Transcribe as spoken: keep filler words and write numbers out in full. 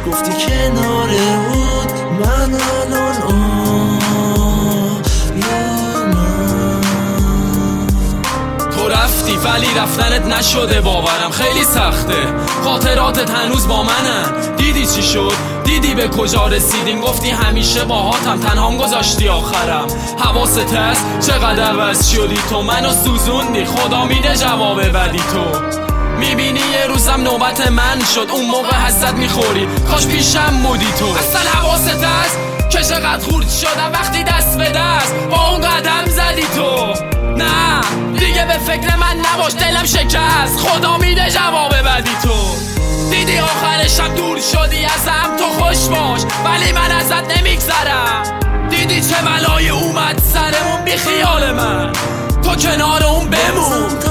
گفتی کنار بود من الان آه یا من. تو رفتی ولی رفتنت نشده باورم خیلی سخته، خاطراتت هنوز با منن. دیدی چی شد؟ دیدی به کجا رسیدیم؟ گفتی همیشه باهاتم، تنهام گذاشتی آخرم. حواست هست چقدر عوض شدی تو، منو سوزوندی، خدا میده جواب بدی تو. میبینی یه روزم نوبت من شد، اون موقع حسرت میخوری کاش پیشم بودی تو. اصلا حواست هست که چقدر خورد شدم وقتی دست به دست با اون قدم زدی تو. نه دیگه به فکر من نباش، دلم شکست، خدا میده جواب بدی تو. دیدی آخرشم دور شدی ازم، تو خوش باش ولی من ازت نمیگذرم. دیدی چه بلای اومد سرمون بی خیال من، تو کنار اون بمون.